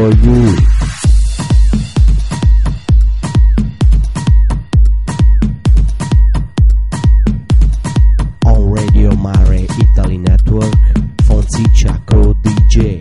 for you. On Radio Mare Italy Network, Fonzi Chaco DJ.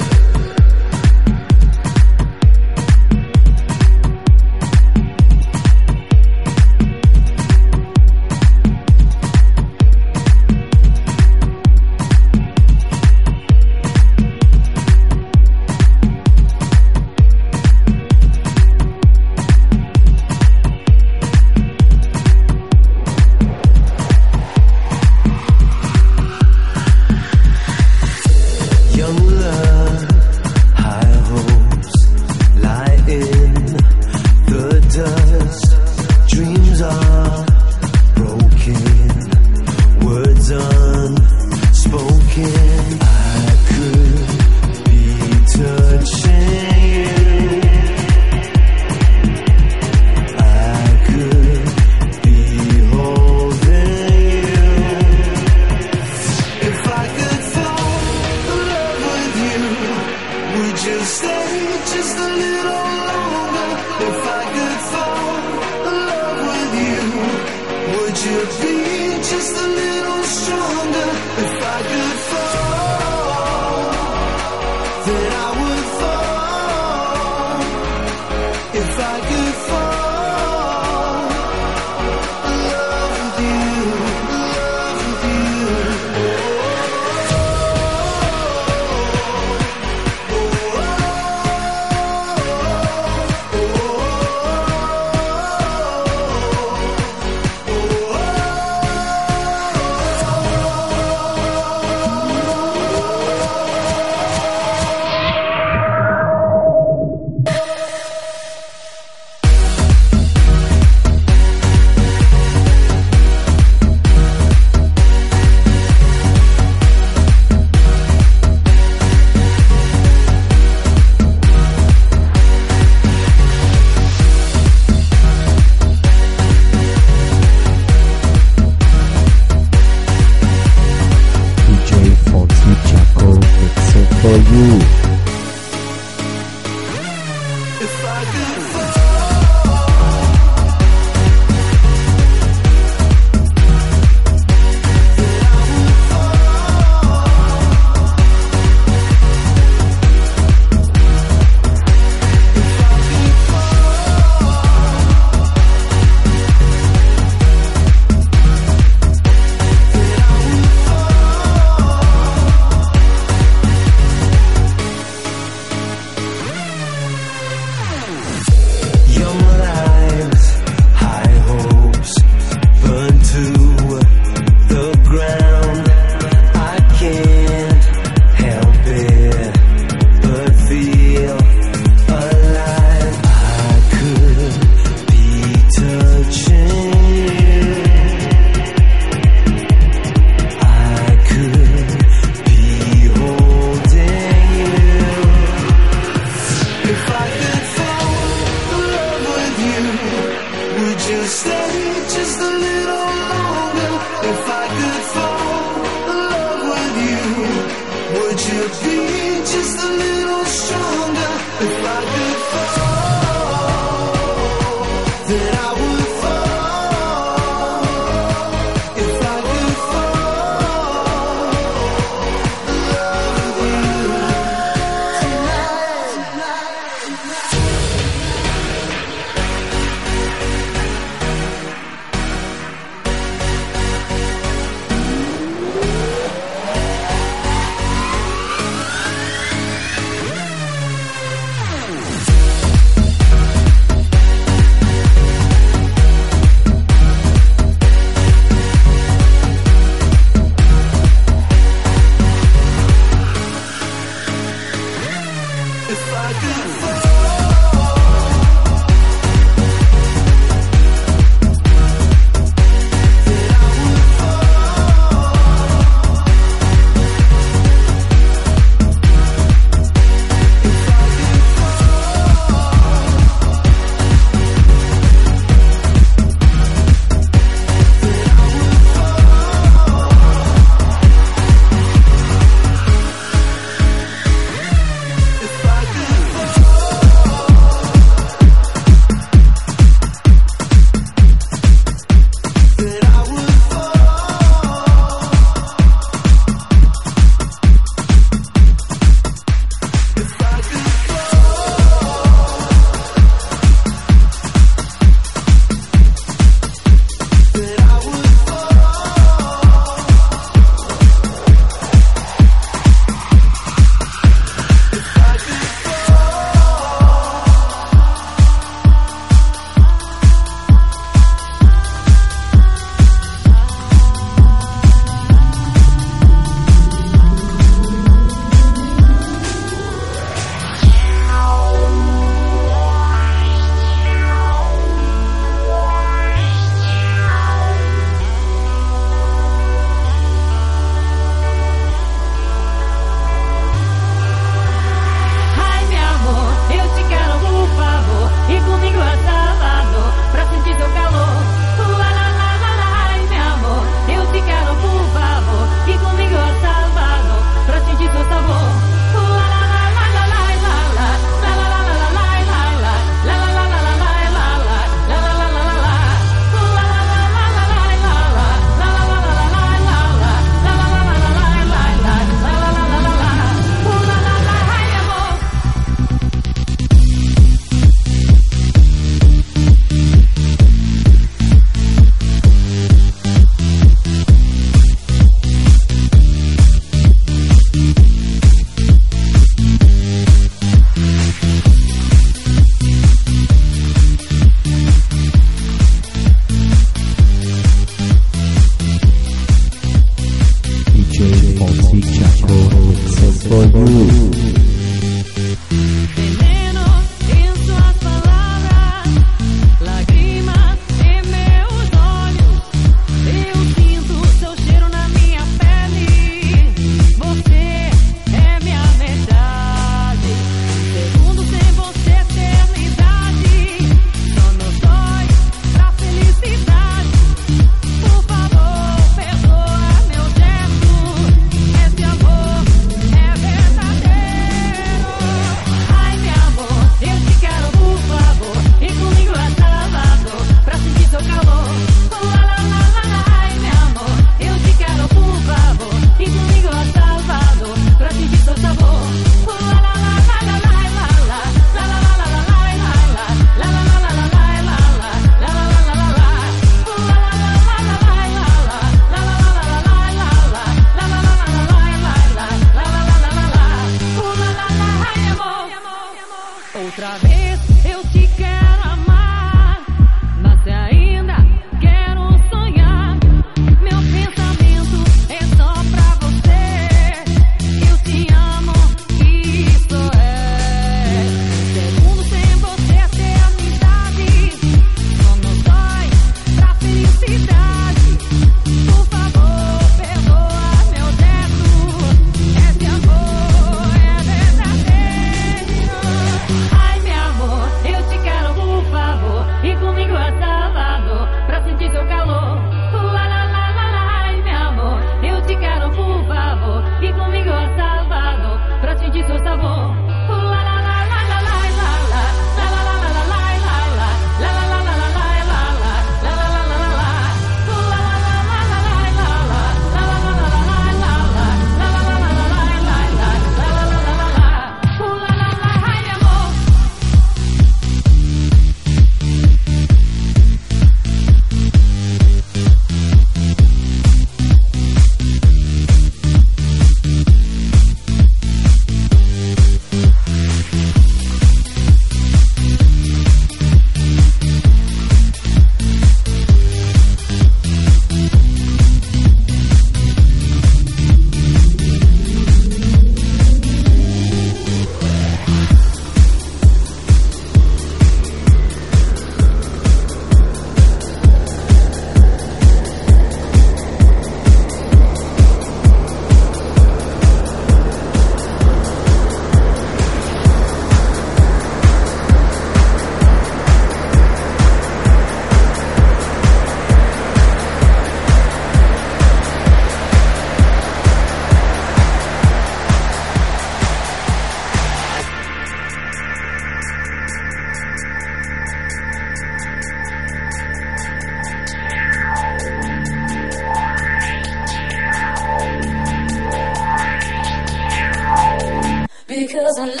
Because I love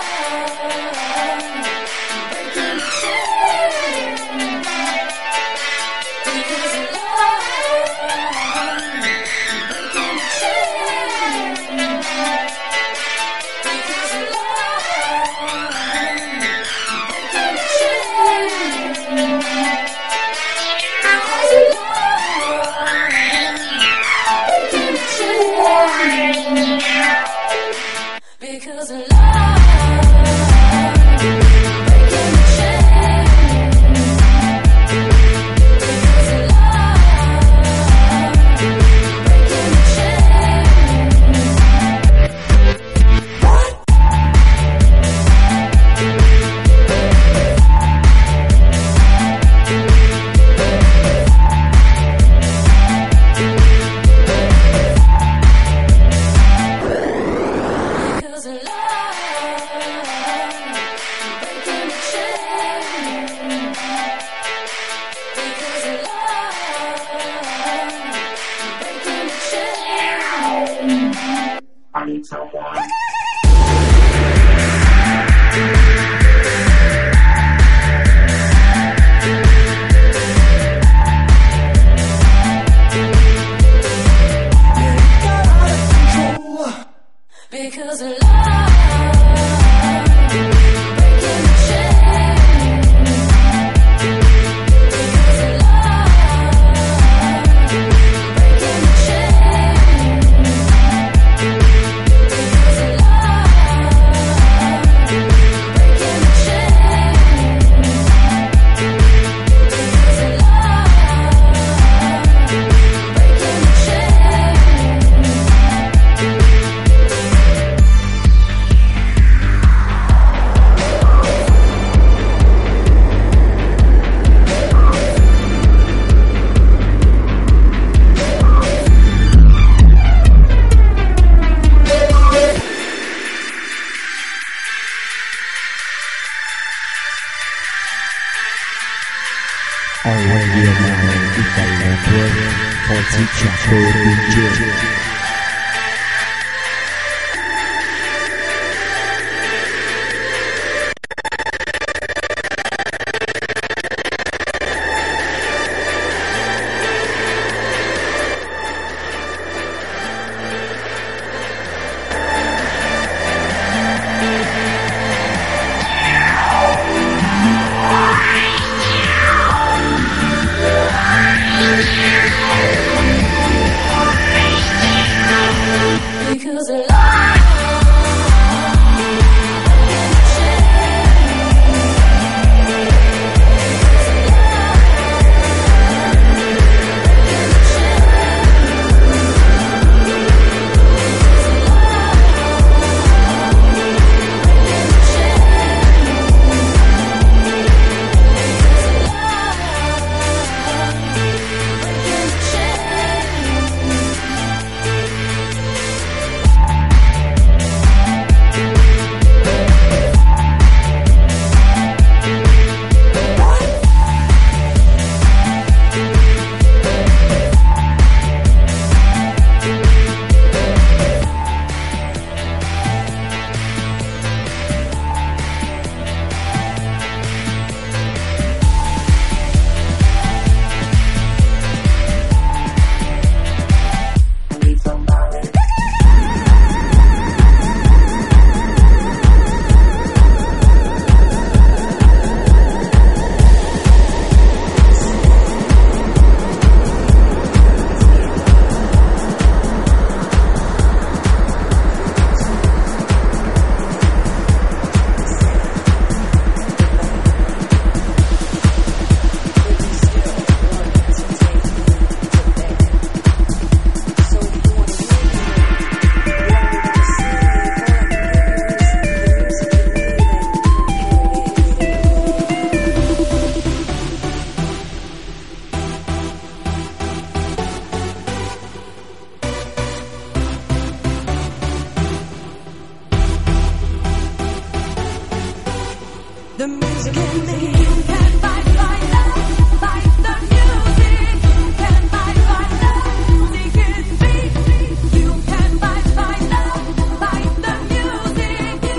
breaking the chain. Because I love breaking the chain. Because I love breaking the chain. Because I love breaking the chain. Because I love breaking the chain. Because I love breaking the chain. Because I love breaking the chain. I need someone. Because I love breaking the chain. Because I love breaking the chain. Because I love breaking the chain. Because I love breaking the Radio Italy Network, Fonzi Chaco DJ. because I love The music in me, you can fight love, fight the music, you can fight love, music in me, you can fight love, fight the music, you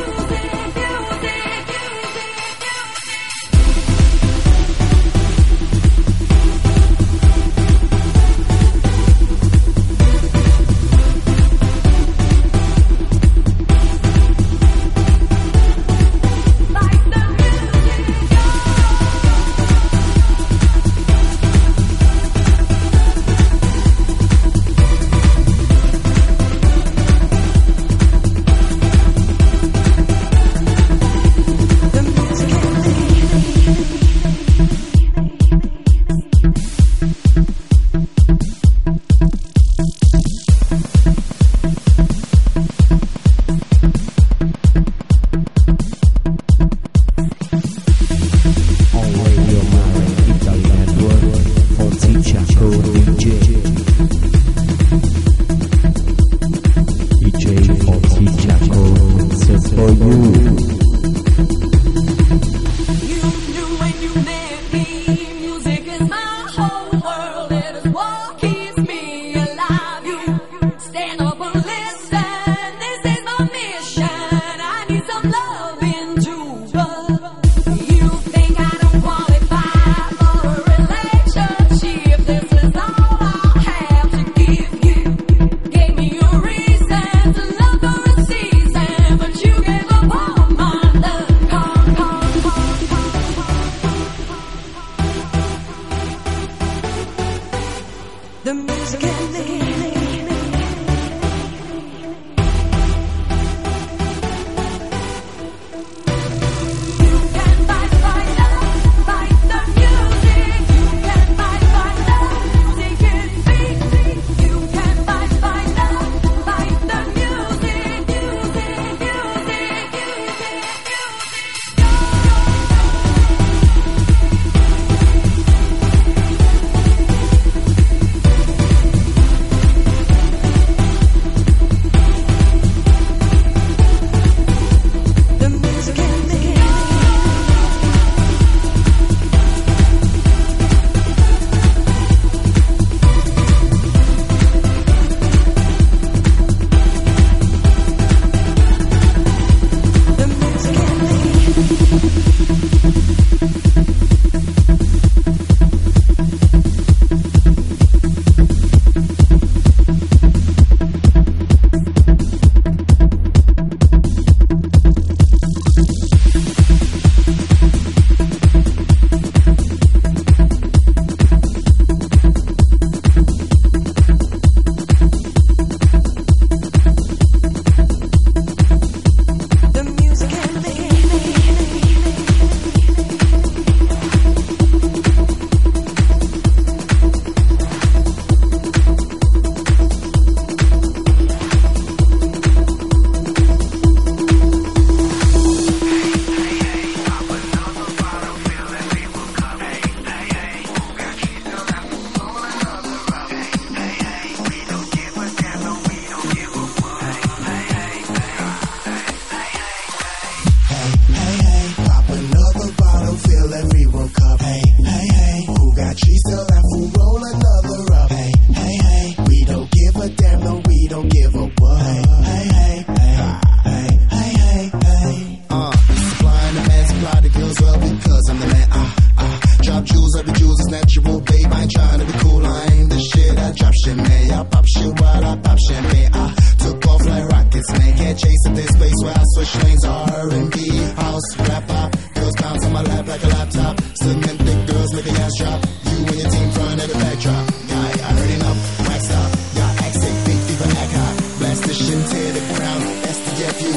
this place where I switch lanes, R&B, house, rap, pop. Girls bounce on my lap like a laptop. Cement thick girls make a ass drop. You and your team front at the backdrop. Yeah, I heard enough, wax up. Y'all act sick, big fever, act hot. Blast this shit, tear the ground. STFU.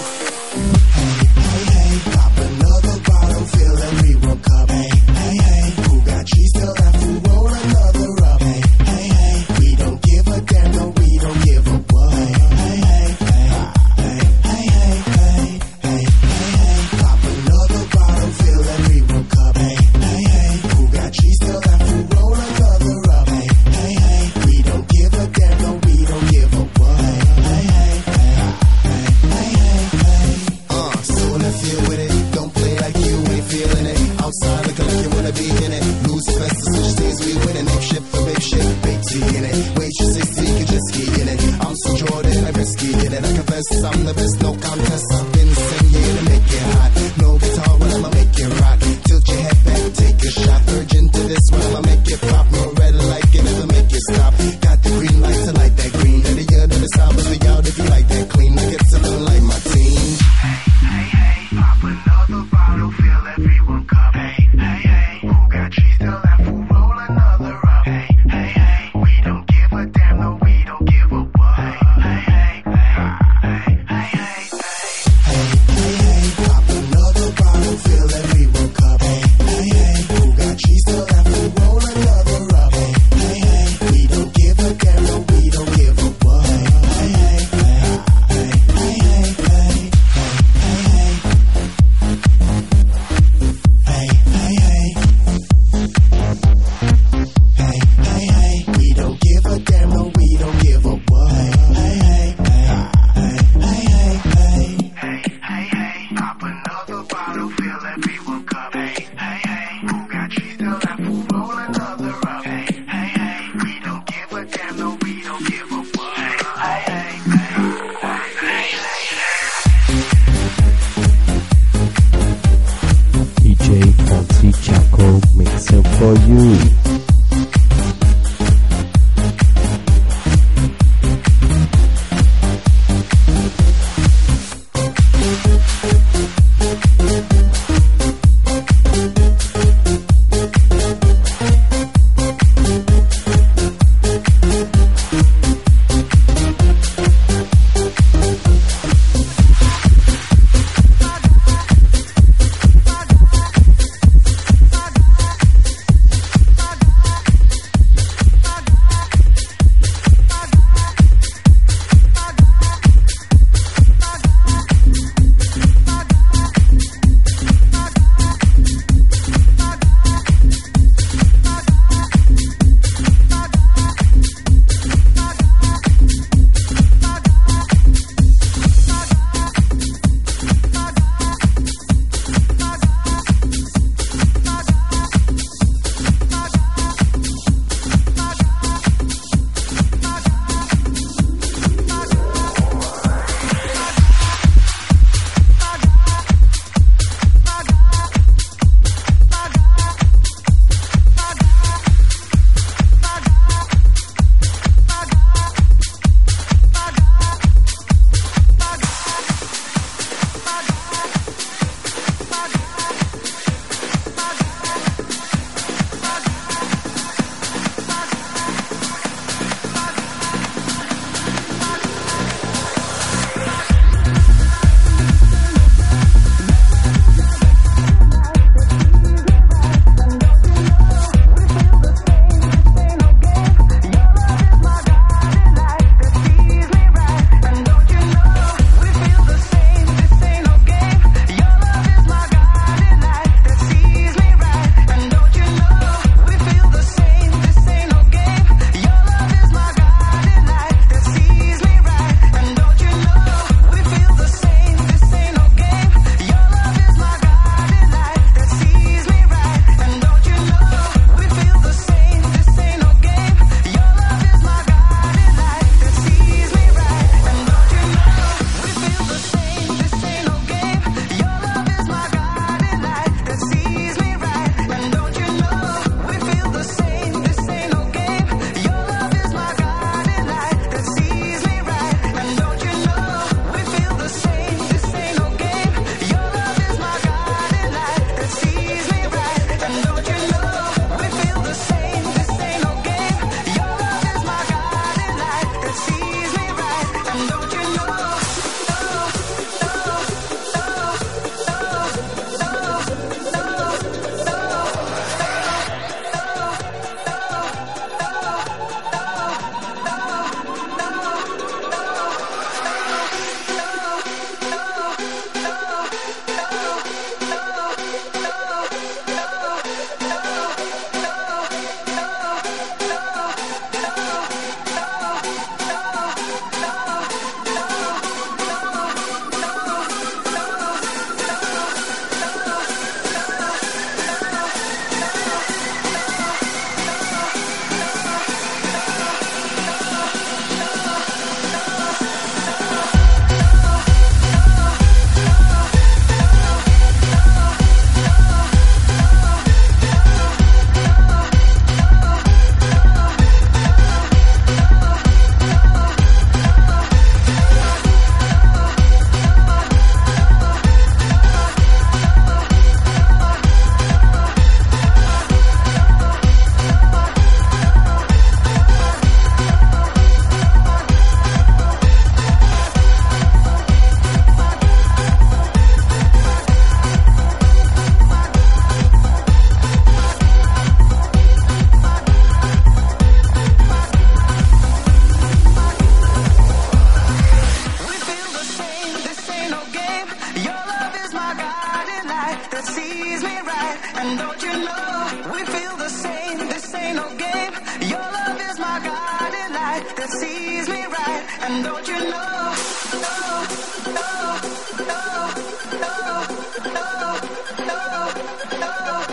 Hey, hey, pop another bottle, fill every World Cup. Hey, hey, hey, who got cheese till that fool roll another up. Hey, hey, hey, we don't give a damn, no, we don't give a what. Hey, hey, hey, hey, hey, hey, hey, hey, hey, pop another bottle, fill every World Cup. Hey, hey, hey, who got cheese till that fool roll another up. Hey, hey, hey, we don't give a damn, no, we don't give a what. Hey, hey, hey, hey, hey, hey, hey. So if you're with it, don't play like you ain't feeling it. Outside looking like you wanna be in it. Lose fast, switch days, we winning. Ape shit for big shit, big T in it. Waitress 60, you can just ski in it. I'm so Jordan, I'm risky in it. I confess I'm the best, no contest. I've been singing to make it hot. No guitar, well I'ma make it rock. Tilt your head back, take a shot. Virgin to this one, I'ma make it pop. No red light, can never make it stop. Got the green light to light that green. And the year to the south, but we out if you like that clean. I get something like my team. Hey, hey, pop another bottle, fill every World Cup. Hey, hey, hey, who got cheese till that fool roll another up. Hey, hey, hey, we don't give a damn, no, we don't give a what. Hey, hey, hey, hey, hey, hey, Hey, hey, hey, pop another bottle, fill every World Cup. Hey, hey, hey, who got cheese till that fool roll another up. Hey, hey, hey, we don't give a damn, no, we don't give a what. Hey, hey, hey, hey, hey, hey, hey, hey, hey, hey, hey, hey, hey, hey, we don't give a damn, no, we don't give a what. Hey, hey, hey, hey, hey, hey, hey. hey, hey, pop another bottle, fill every World Cup. Hey, hey, hey, who got cheese till that fool roll another up. Hey, hey, hey, we don't give a damn, no, we don't give a what. Hey, hey, hey, hey, DJ Fonzie Chaco mixing for you. sees me right. And don't you know, we feel the same. This ain't no game. Your love is my guiding light that sees me right. And don't you know, no, no, no, no, no, no, no,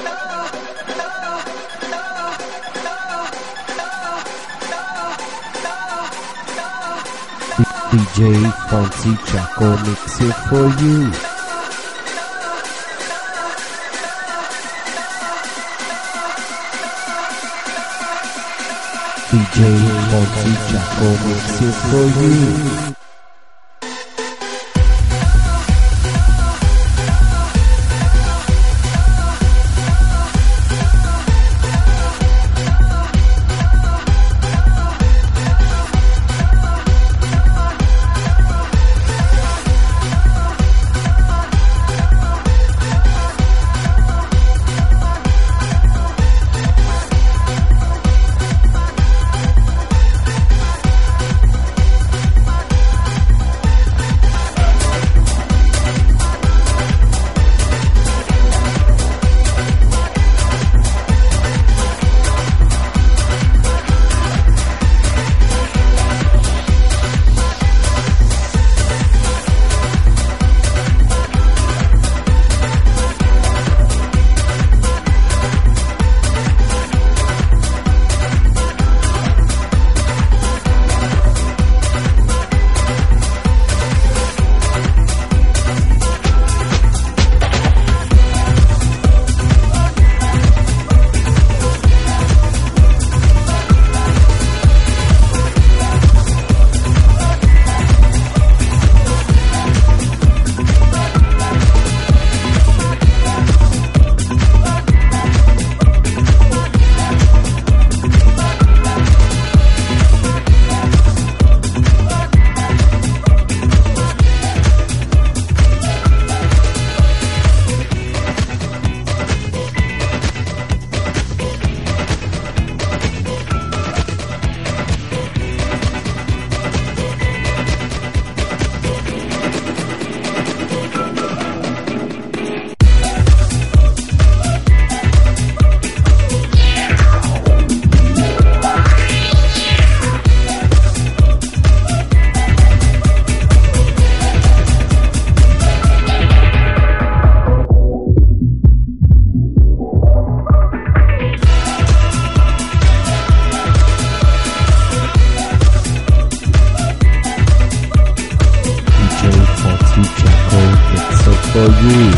DJ Fonzie Chaco mix it for you. DJ Fonzie Chaco mix it for you. For you.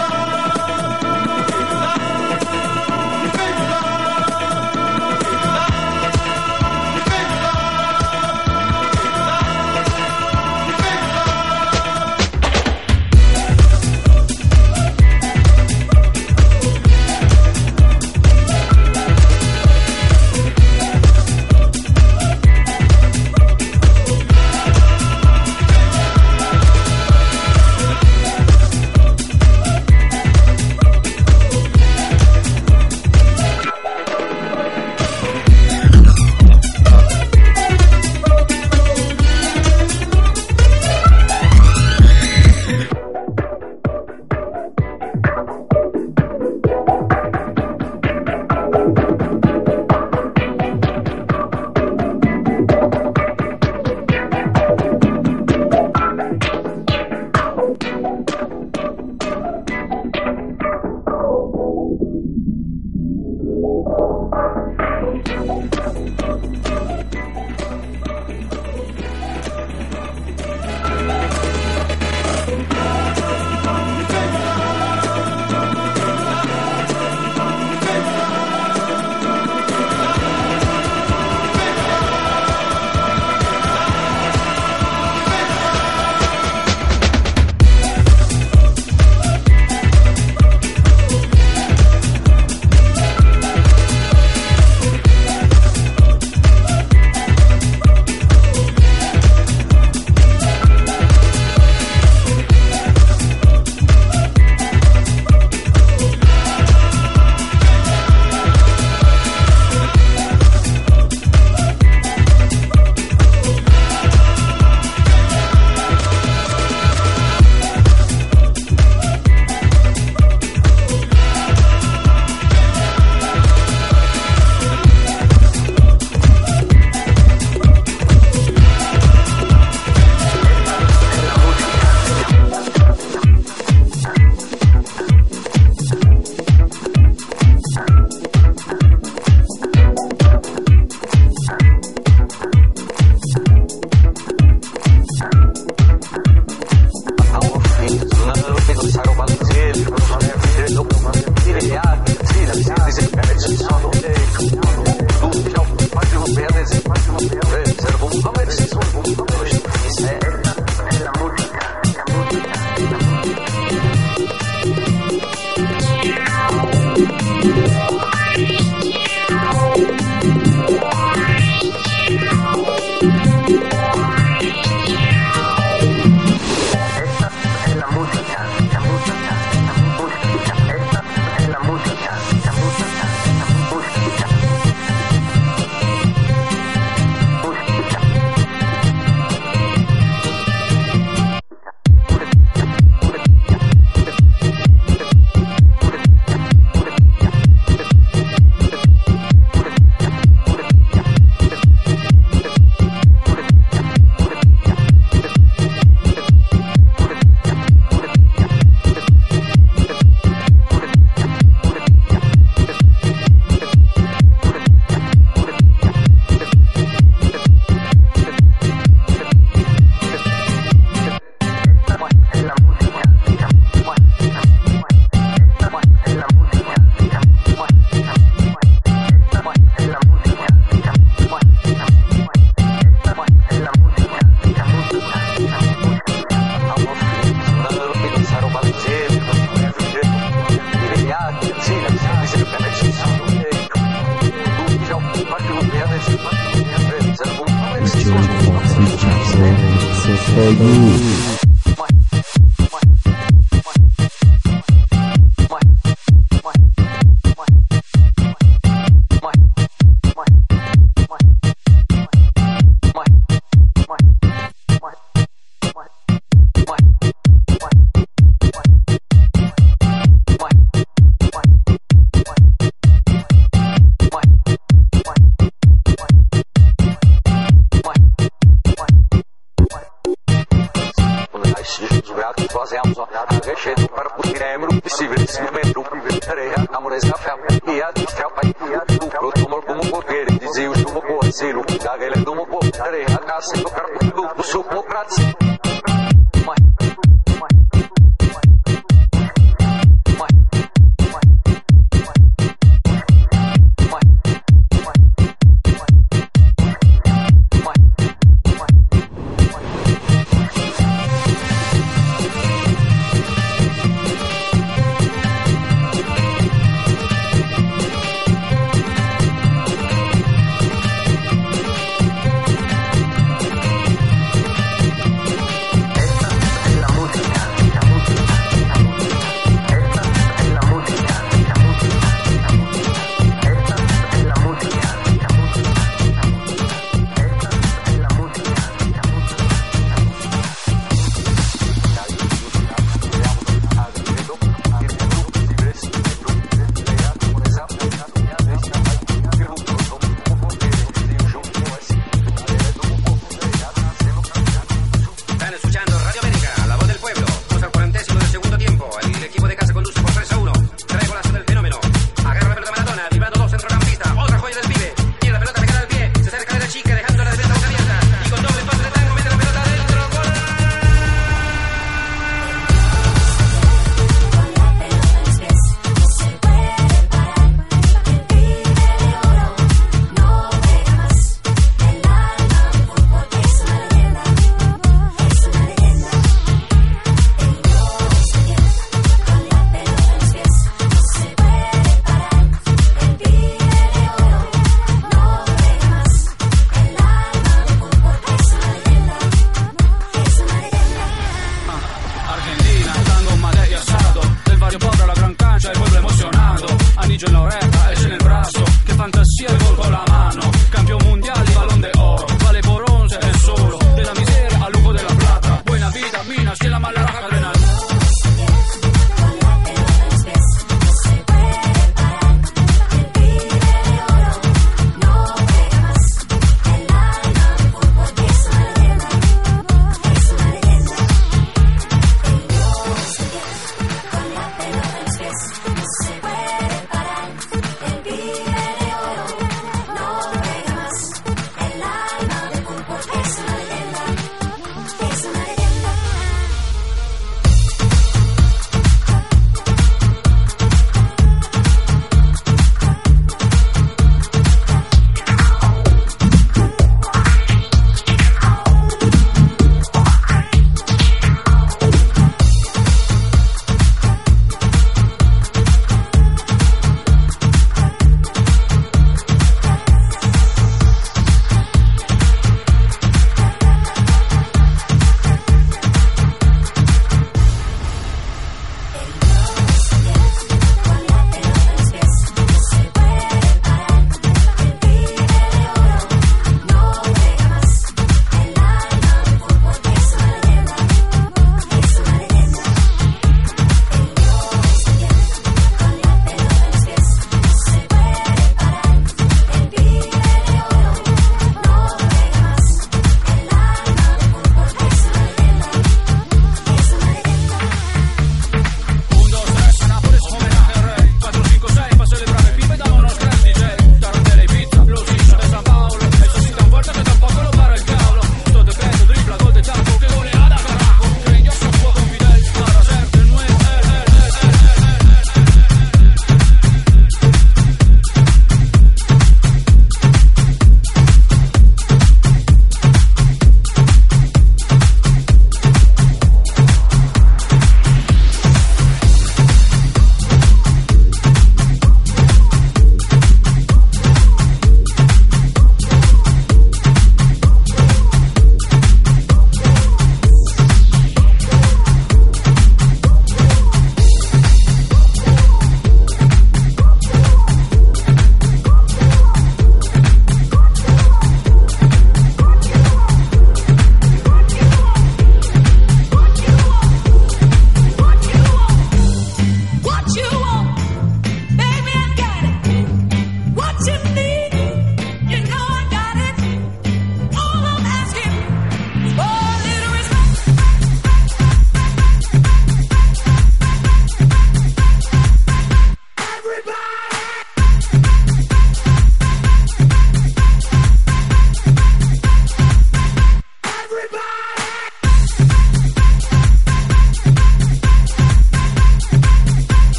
no. So for you.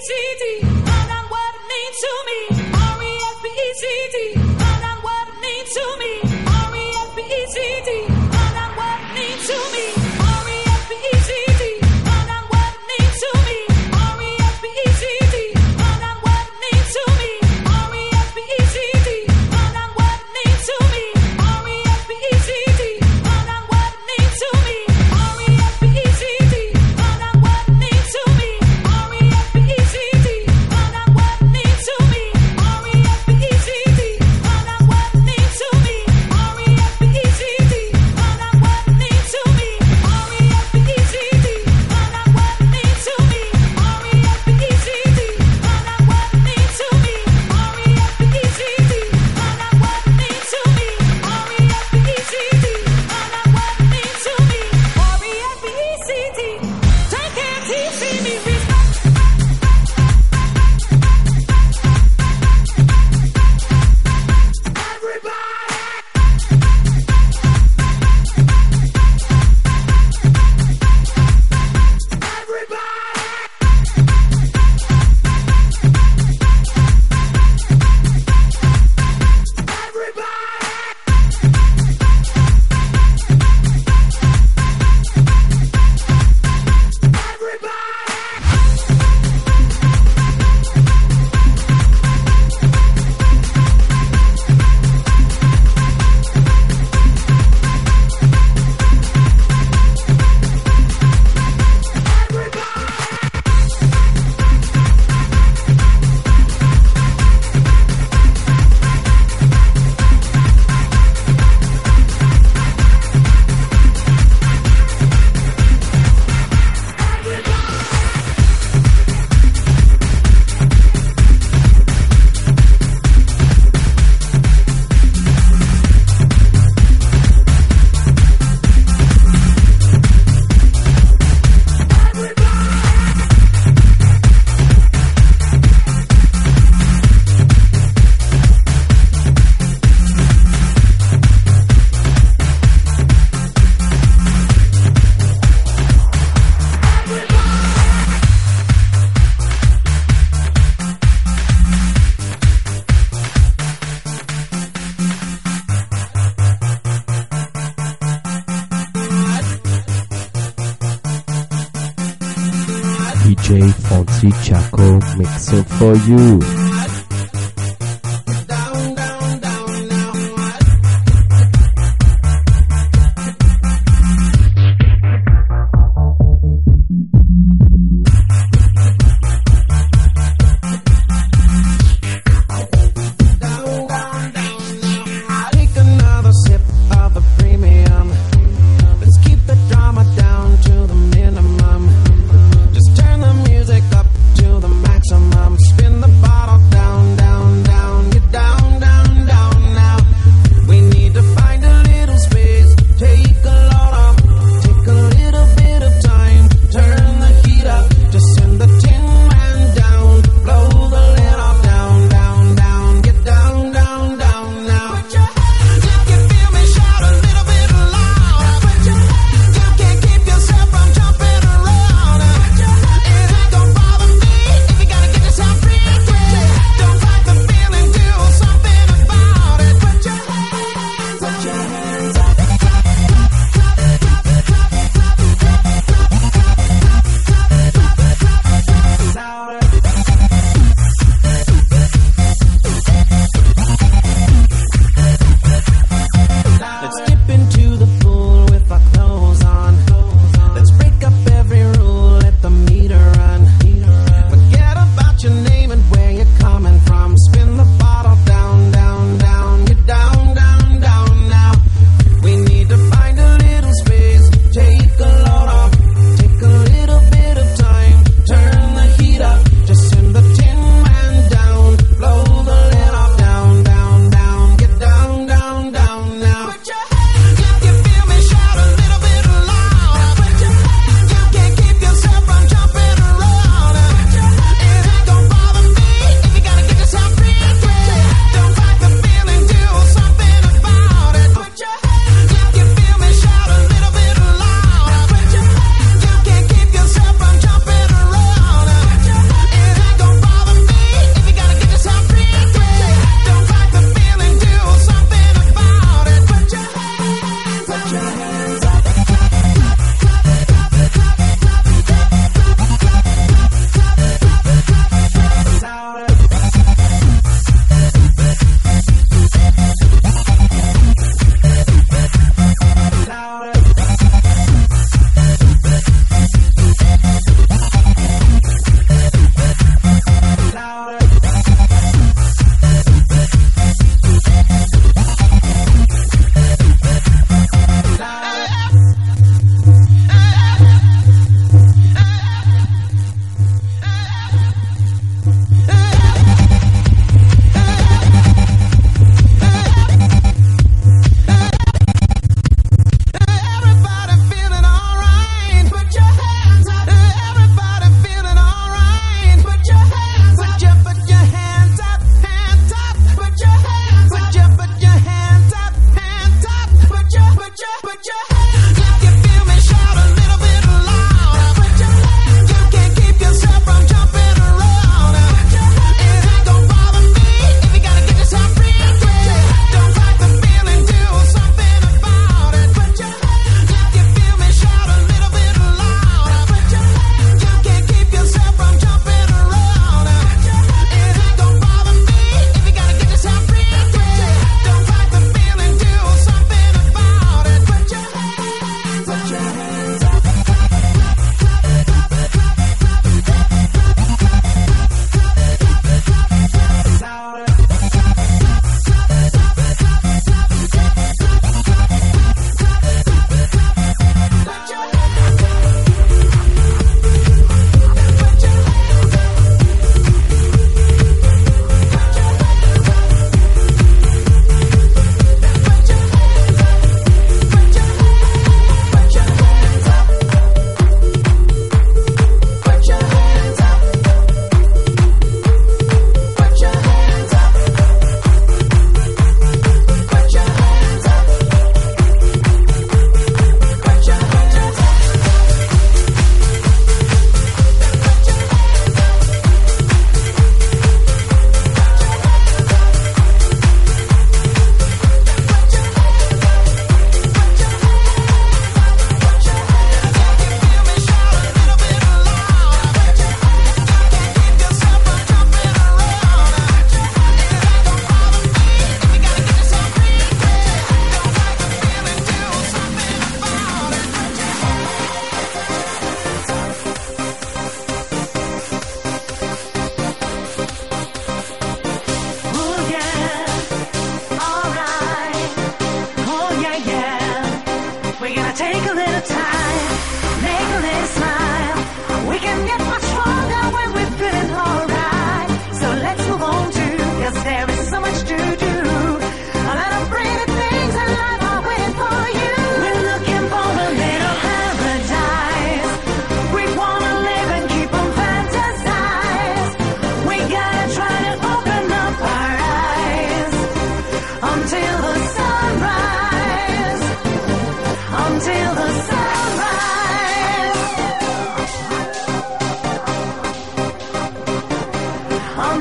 DJ Fonzie Chaco mixing for you. Take another sip of the premium. Let's keep the drama down to the minimum. Just turn the music up to the maximum. Spin the bottle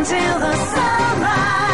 until the sunrise.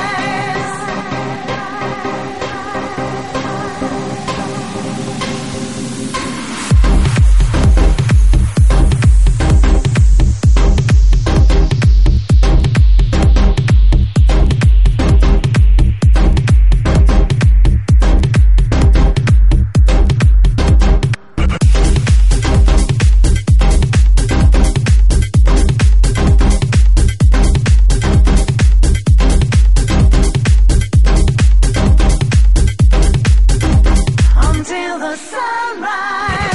Until the sunrise.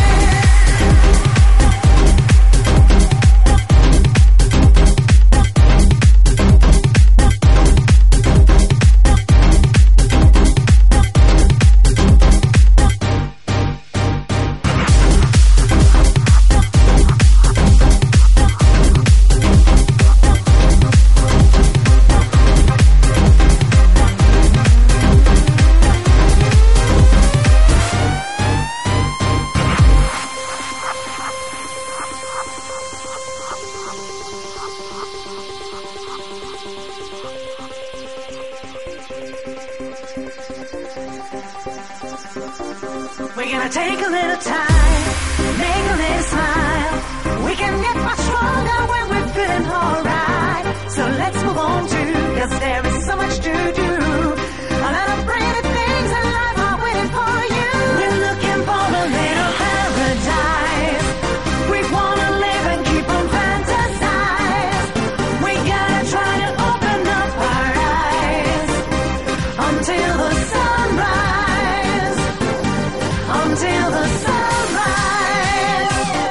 We're gonna take a little time, make a little smile. We can get much stronger when we're feeling alright. So let's move on too, cause there is so much to do. A lot of pretty things in life are waiting for you. We're looking for a little paradise. We wanna live and keep on fantasize. We gotta try to open up our eyes until the sunrise. Until the sunrise.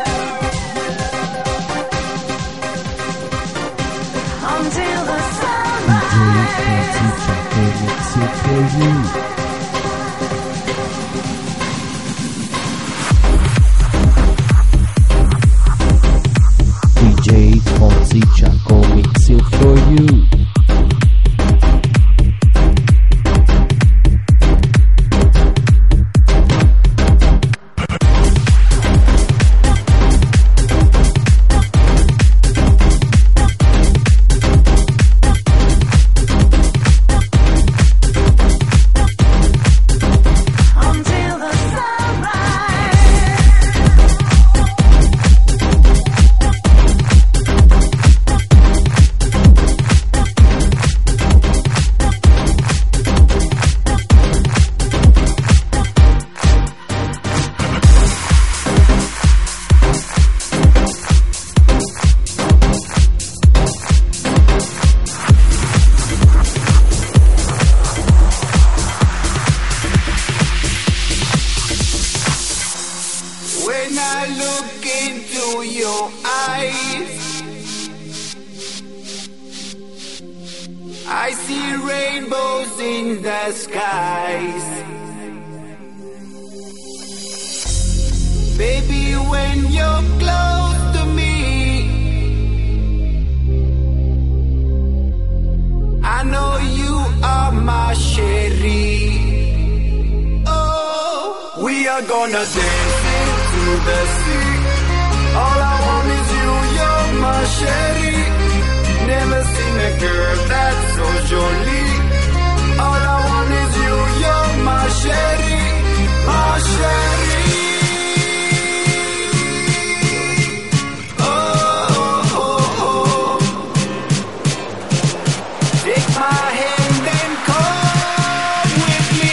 Until the sunrise. Mix it for you. DJ Fonzie Chaco mix it for you. Until the sunrise. When I look into your eyes, I see rainbows in the skies. Baby, when you're close to me, I know you are my cherie. Oh, we are gonna dance into the sea. All I want is you, you're my cherie. Never seen a girl that's so jolie. All I want is you, you're my cherie, my cherie. Oh, oh, oh. Take my hand and come with me.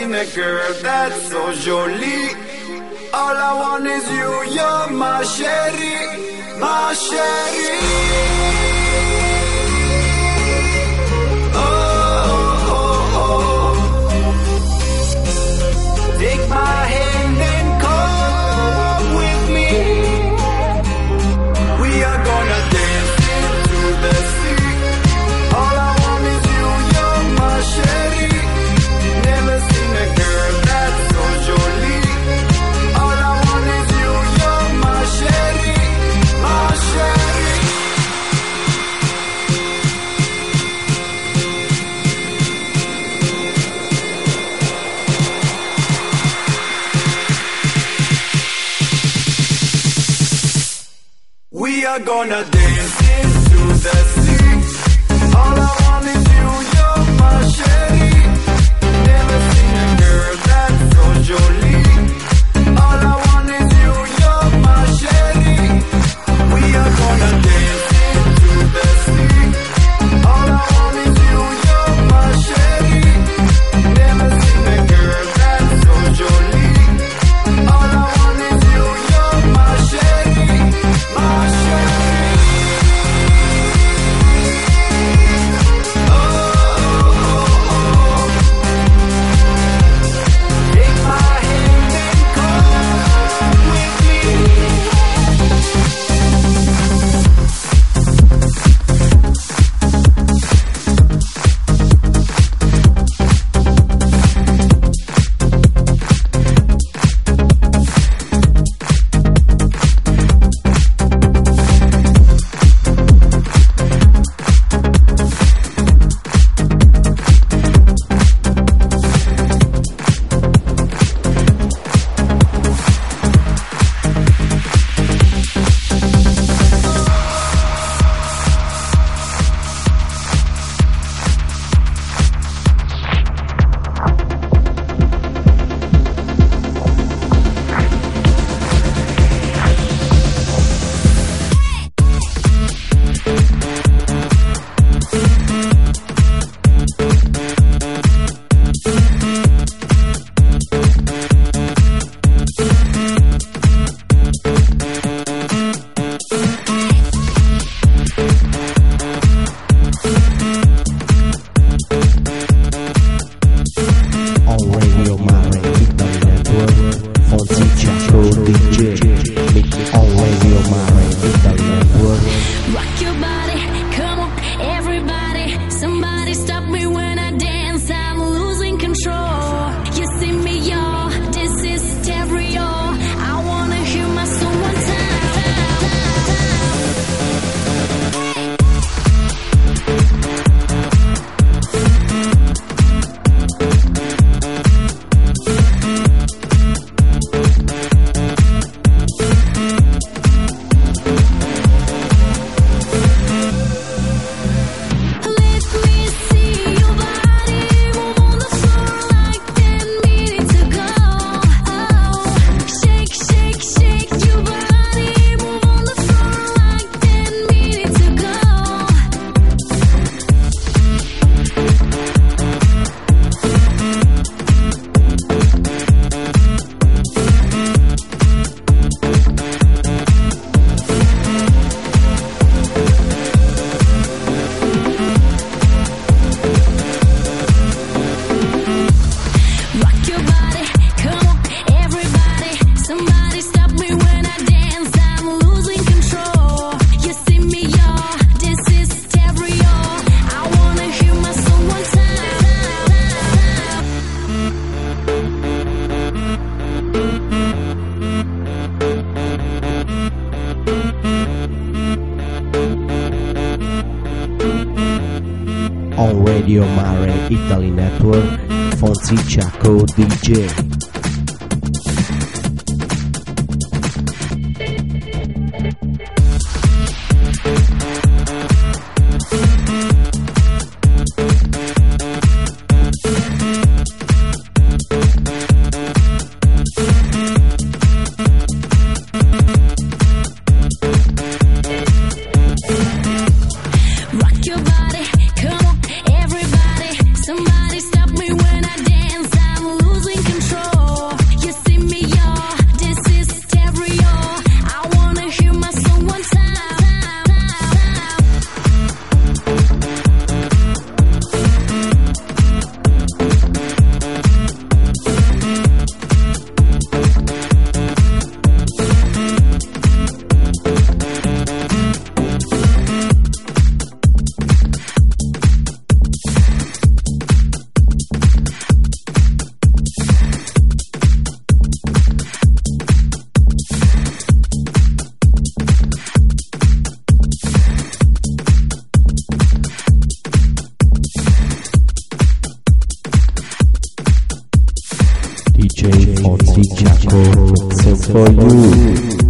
seen a girl that's so jolie. All I want is you, you're my chérie, my chérie. Oh, oh, oh. Take my hand and come with me. We are gonna dance into the sea. All I want is you, you're my chérie. Never seen a girl that's so jolie. All I want is you, you're my chérie, my chérie. We are gonna dance into the sea. All I want is you, you're my chérie. Never seen a girl that's so jolie. All I want is you, you're my chérie. We are gonna dance into the sea. All I want is you, you're my chérie. Never seen a girl that's so jolie. All I want is you, you're my chérie, my chérie. Oh, oh, oh. Take my hand and come with me. On Radio Mare Italy Network, Fonzi Chaco DJ. On Radio Mare Italy Network. Rock your body, come on, everybody. Somebody stop me when I dance, I'm losing control. You see me, y'all, this is stereo. I wanna hear my song one time. On Radio Mare Italy Network, Fonzi Chaco DJ. Rock your body, come on, everybody. Somebody stop me when I dance, I'm losing DJ Fonzie Chaco mixing for you.